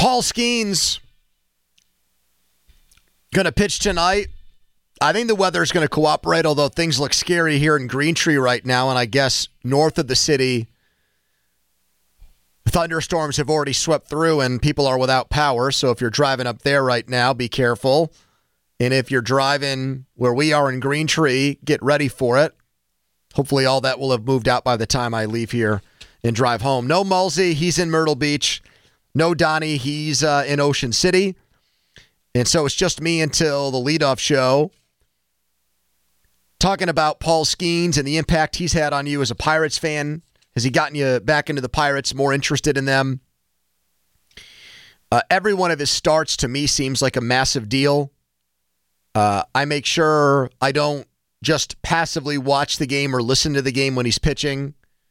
Paul Skeens going to pitch tonight. I think the weather is going to cooperate, although things look scary here in Green Tree right now, and I guess north of the city, thunderstorms have already swept through and people are without power. So if you're driving up there right now, be careful. And if you're driving where we are in Green Tree, get ready for it. Hopefully all that will have moved out by the time I leave here and drive home. No Mulsey, he's in Myrtle Beach. No Donnie, he's in Ocean City. And so it's just me until the leadoff show, talking about Paul Skeens and the impact he's had on you as a Pirates fan. Has he gotten you back into the Pirates, more interested in them? Every one of his starts to me seems like a massive deal. I make sure I don't just passively watch the game or listen to the game when he's pitching.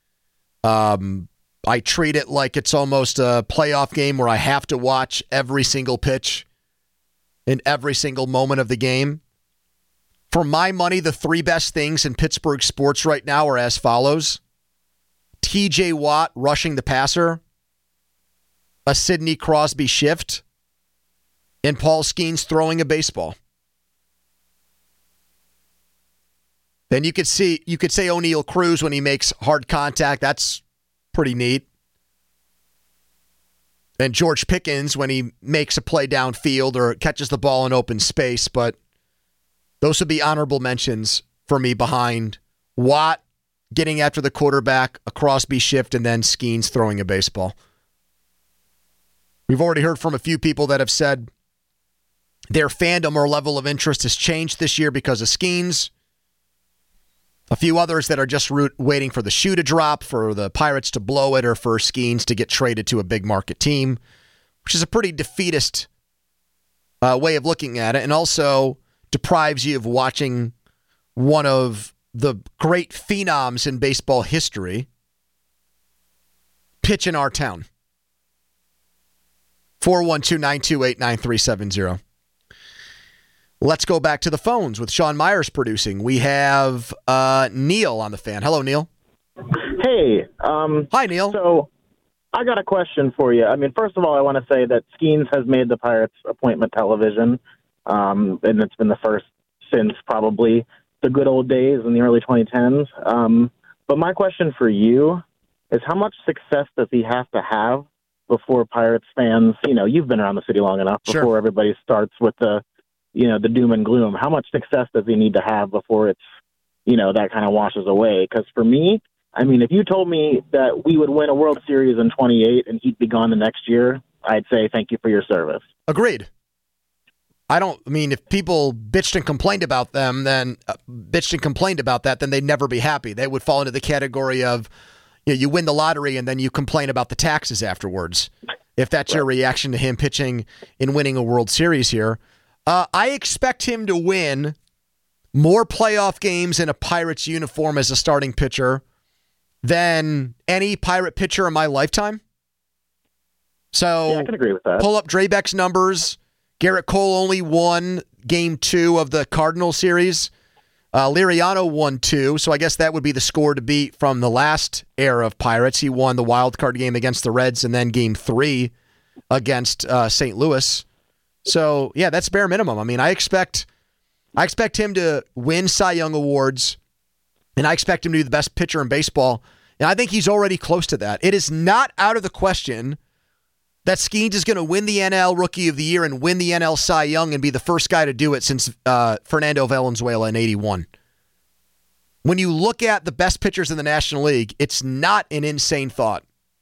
I treat it like it's almost a playoff game where I have to watch every single pitch in every single moment of the game. For my money, the three best things in Pittsburgh sports right now are as follows. TJ Watt rushing the passer, a Sidney Crosby shift, and Paul Skeens throwing a baseball. Then you could say O'Neal Cruz when he makes hard contact. That's pretty neat. And George Pickens when he makes a play downfield or catches the ball in open space. But those would be honorable mentions for me behind Watt getting after the quarterback, a Crosby shift, and then Skeens throwing a baseball. We've already heard from a few people that have said their fandom or level of interest has changed this year because of Skeens. A few others that are just waiting for the shoe to drop, for the Pirates to blow it, or for Skeens to get traded to a big market team, which is a pretty defeatist way of looking at it, and also deprives you of watching one of the great phenoms in baseball history pitch in our town. 412-928-9370. Let's go back to the phones with Sean Myers producing. We have Neil on the fan. Hello, Neil. Hey. Hi, Neil. So I got a question for you. I mean, first of all, I want to say that Skeens has made the Pirates appointment television, and it's been the first since probably the good old days in the early 2010s. But my question for you is, how much success does he have to have before Pirates fans, you've been around the city long enough, before Sure. everybody starts with the doom and gloom? How much success does he need to have before it's, that kind of washes away? Because for me, I mean, if you told me that we would win a World Series in 28 and he'd be gone the next year, I'd say thank you for your service. Agreed. If people bitched and complained about them, then then they'd never be happy. They would fall into the category of, you win the lottery and then you complain about the taxes afterwards. If that's your reaction to him pitching and winning a World Series here. I expect him to win more playoff games in a Pirates uniform as a starting pitcher than any Pirate pitcher in my lifetime. So yeah, I can agree with that. Pull up Drabek's numbers. Garrett Cole only won Game 2 of the Cardinal series. Liriano won 2, so I guess that would be the score to beat from the last era of Pirates. He won the wild card game against the Reds and then Game 3 against St. Louis. So, yeah, that's bare minimum. I mean, I expect him to win Cy Young awards, and I expect him to be the best pitcher in baseball, and I think he's already close to that. It is not out of the question that Skeens is going to win the NL Rookie of the Year and win the NL Cy Young and be the first guy to do it since Fernando Valenzuela in 81. When you look at the best pitchers in the National League, it's not an insane thought.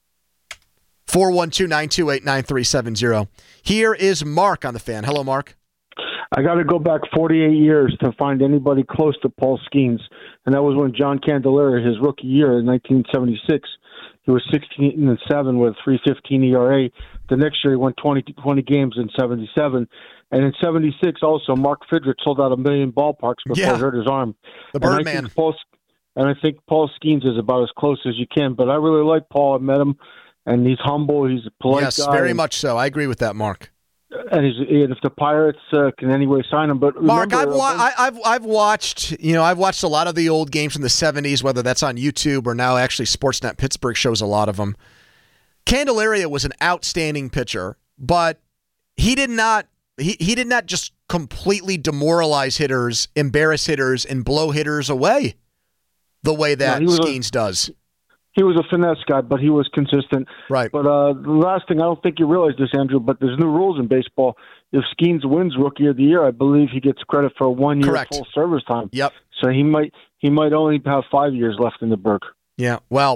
412-928-9370. Here is Mark on the fan. Hello, Mark. I got to go back 48 years to find anybody close to Paul Skeens, and that was when John Candelaria, his rookie year in 1976, he was 16-7 with a 3.15 ERA. The next year he won 20 games in 77. And in 76 also, Mark Fidrich sold out 1 million ballparks before he hurt his arm. The Birdman. And I think Paul Skeens is about as close as you can. But I really like Paul. I met him, and he's humble. He's a polite guy. Yes, very much so. I agree with that, Mark. And if the Pirates can anyway sign him, but Mark, remember, I've watched a lot of the old games from the 70s, whether that's on YouTube or now actually Sportsnet Pittsburgh shows a lot of them. Candelaria was an outstanding pitcher, but he did not just completely demoralize hitters, embarrass hitters, and blow hitters away the way that Skeens does. He was a finesse guy, but he was consistent. Right. But the last thing, I don't think you realize this, Andrew, but there's new rules in baseball. If Skeens wins Rookie of the Year, I believe he gets credit for 1 year full service time. Yep. So he might only have 5 years left in the Burke. Yeah. Well,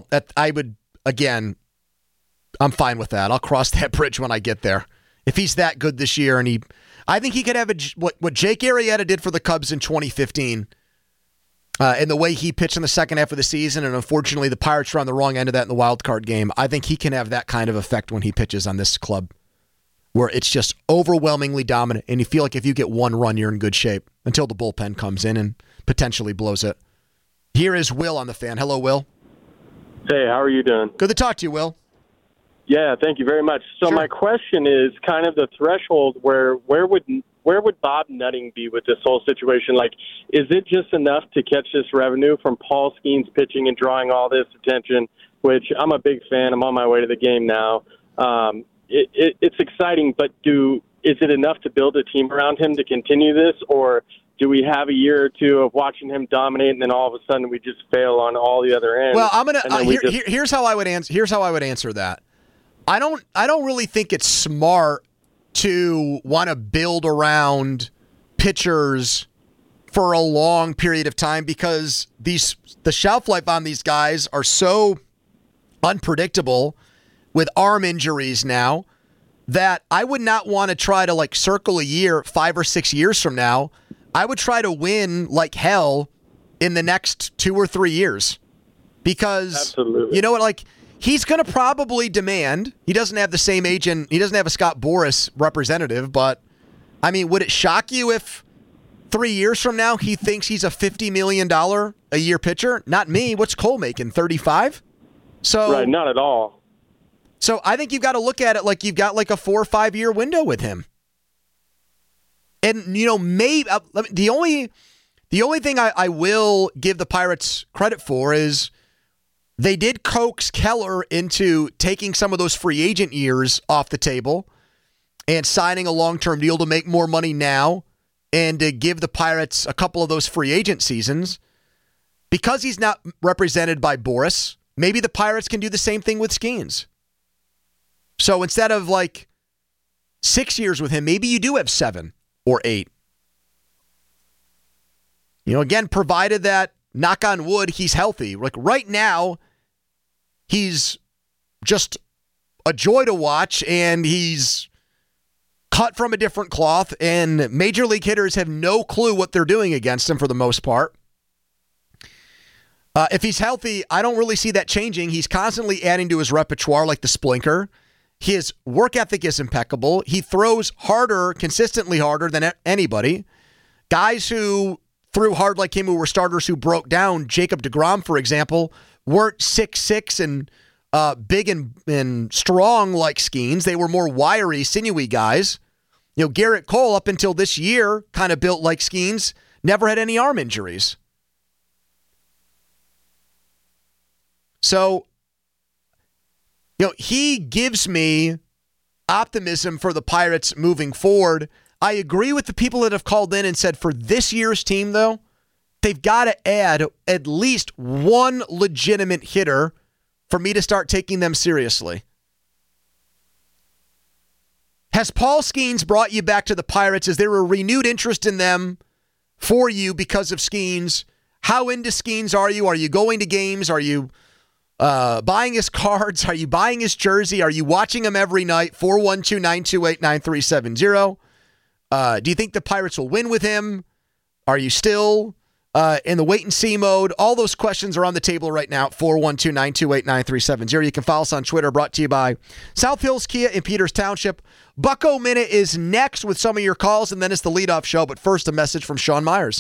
I'm fine with that. I'll cross that bridge when I get there. If he's that good this year, and I think he could have what Jake Arrieta did for the Cubs in 2015. And the way he pitched in the second half of the season, and unfortunately the Pirates were on the wrong end of that in the wild card game. I think he can have that kind of effect when he pitches on this club, where it's just overwhelmingly dominant, and you feel like if you get one run, you're in good shape until the bullpen comes in and potentially blows it. Here is Will on the Fan. Hello, Will. Hey, how are you doing? Good to talk to you, Will. Yeah, thank you very much. So my question is kind of the threshold where would Bob Nutting be with this whole situation? Like, is it just enough to catch this revenue from Paul Skeens pitching and drawing all this attention, which I'm a big fan. I'm on my way to the game now. It's exciting, but is it enough to build a team around him to continue this, or do we have a year or two of watching him dominate and then all of a sudden we just fail on all the other ends? Well, here's how I would answer that. I don't really think it's smart to want to build around pitchers for a long period of time, because the shelf life on these guys are so unpredictable with arm injuries now that I would not want to try to circle a year 5 or 6 years from now. I would try to win like hell in the next 2 or 3 years, because absolutely. You know what, he's going to probably demand, he doesn't have the same agent, he doesn't have a Scott Boras representative, but, I mean, would it shock you if 3 years from now he thinks he's a $50 million a year pitcher? Not me. What's Cole making, 35? So right, not at all. So I think you've got to look at it like you've got a 4 or 5 year window with him. And, maybe the only thing I will give the Pirates credit for is they did coax Keller into taking some of those free agent years off the table and signing a long-term deal to make more money now and to give the Pirates a couple of those free agent seasons. Because he's not represented by Boras, maybe the Pirates can do the same thing with Skeens. So instead of 6 years with him, maybe you do have 7 or 8. Again, provided that, knock on wood, he's healthy. Right now, he's just a joy to watch, and he's cut from a different cloth, and major league hitters have no clue what they're doing against him for the most part. If he's healthy, I don't really see that changing. He's constantly adding to his repertoire like the Splinker. His work ethic is impeccable. He throws harder, consistently harder than anybody. Guys who threw hard like him, who were starters who broke down, Jacob deGrom, for example, weren't 6'6" and big and strong like Skeens. They were more wiry, sinewy guys. Garrett Cole, up until this year, kind of built like Skeens, never had any arm injuries. So, he gives me optimism for the Pirates moving forward. I agree with the people that have called in and said for this year's team, though, they've got to add at least one legitimate hitter for me to start taking them seriously. Has Paul Skeens brought you back to the Pirates? Is there a renewed interest in them for you because of Skeens? How into Skeens are you? Are you going to games? Are you buying his cards? Are you buying his jersey? Are you watching him every night? 412-928-9370. Do you think the Pirates will win with him? Are you still in the wait-and-see mode? All those questions are on the table right now at 412-928-9370. You can follow us on Twitter, brought to you by South Hills Kia in Peters Township. Bucko Minute is next with some of your calls, and then it's the leadoff show. But first, a message from Sean Myers.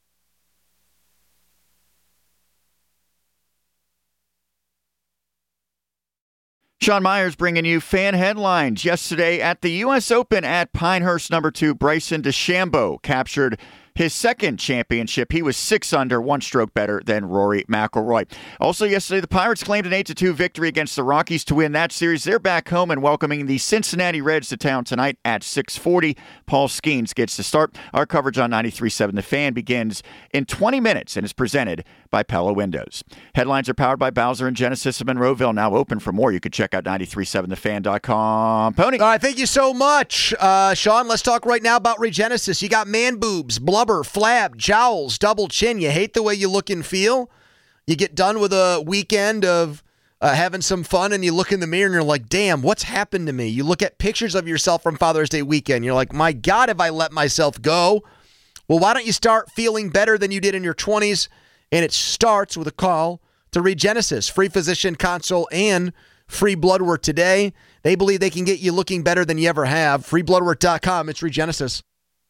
Sean Myers bringing you fan headlines. Yesterday at the U.S. Open at Pinehurst, number 2, Bryson DeChambeau captured his second championship. He was 6 under, 1 stroke better than Rory McIlroy. Also yesterday, the Pirates claimed an 8-2 victory against the Rockies to win that series. They're back home and welcoming the Cincinnati Reds to town tonight at 6:40. Paul Skeens gets to start. Our coverage on 93.7 The Fan begins in 20 minutes and is presented by Pella Windows. Headlines are powered by Bowser and Genesis of Monroeville, now open. For more, you can check out 937thefan.com. Pony. All right, thank you so much. Sean, let's talk right now about Regenesis. You got man boobs, blubber, flab, jowls, double chin. You hate the way you look and feel. You get done with a weekend of having some fun and you look in the mirror and you're like, damn, what's happened to me? You look at pictures of yourself from Father's Day weekend. You're like, my God, have I let myself go? Well, why don't you start feeling better than you did in your 20s? And it starts with a call to Regenesis. Free physician consult and free blood work today. They believe they can get you looking better than you ever have. Freebloodwork.com. It's Regenesis.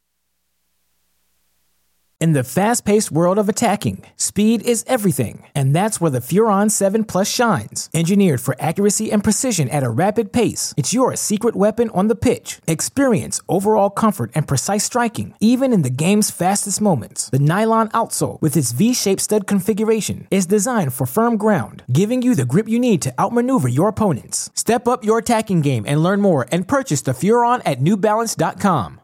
In the fast-paced world of attacking, speed is everything, and that's where the Furon 7 Plus shines. Engineered for accuracy and precision at a rapid pace, it's your secret weapon on the pitch. Experience overall comfort and precise striking, even in the game's fastest moments. The nylon outsole, with its V-shaped stud configuration, is designed for firm ground, giving you the grip you need to outmaneuver your opponents. Step up your attacking game and learn more and purchase the Furon at NewBalance.com.